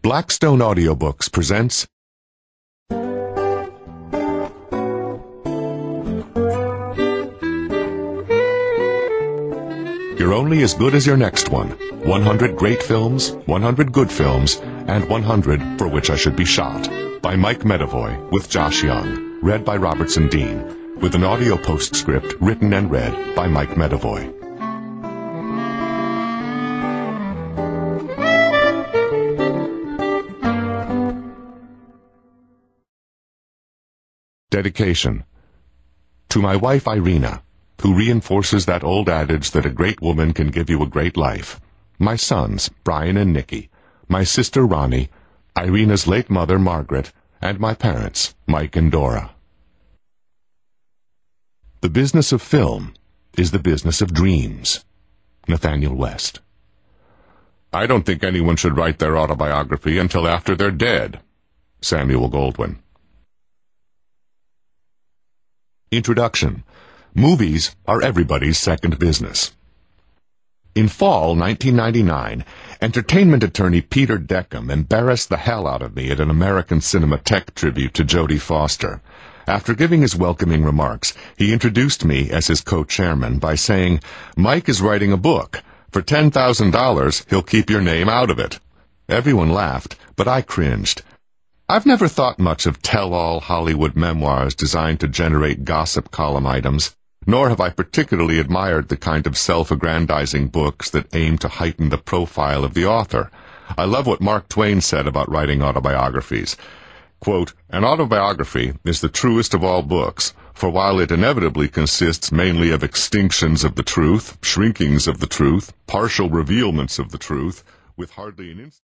Blackstone Audiobooks presents You're Only as Good as Your Next One. 100 Great Films, 100 Good Films, and 100 For Which I Should Be Shot. By Mike Medavoy with Josh Young. Read by Robertson Dean. With an audio postscript written and read by Mike Medavoy. Dedication. To my wife Irina, who reinforces that old adage that a great woman can give you a great life. My sons, Brian and Nikki. My sister Ronnie, Irina's late mother Margaret, and my parents, Mike and Dora. The business of film is the business of dreams. Nathaniel West. I don't think anyone should write their autobiography until after they're dead. Samuel Goldwyn. Introduction. Movies are everybody's second business. In fall 1999, entertainment attorney Peter Deckham embarrassed the hell out of me at an American Cinematheque tribute to Jodie Foster. After giving his welcoming remarks, he introduced me as his co-chairman by saying, "Mike is writing a book. For $10,000, he'll keep your name out of it." Everyone laughed, but I cringed. I've never thought much of tell-all Hollywood memoirs designed to generate gossip column items, nor have I particularly admired the kind of self-aggrandizing books that aim to heighten the profile of the author. I love what Mark Twain said about writing autobiographies. Quote, "An autobiography is the truest of all books, for while it inevitably consists mainly of extinctions of the truth, shrinkings of the truth, partial revealments of the truth, with hardly an instant..."